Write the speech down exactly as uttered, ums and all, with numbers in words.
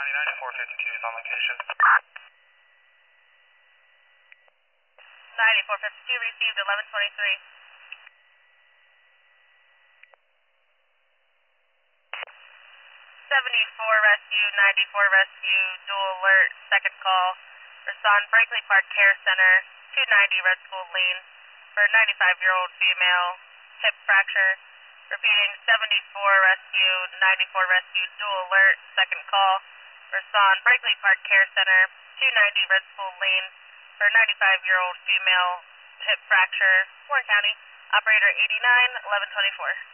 County, ninety-four fifty-two is on location. ninety-four fifty-two received eleven twenty-three. seventy-four rescue, ninety-four rescue, dual alert, second call. Respond Brakely Park Care Center, two ninety Red School Lane, for a ninety-five-year-old female, hip fracture. Repeating, seventy-four rescue, ninety-four rescue, dual alert, second call. Respond Brakely Park Care Center, two ninety Red School Lane, for a ninety-five-year-old female, hip fracture, Warren County. Operator eighty-nine eleven twenty-four.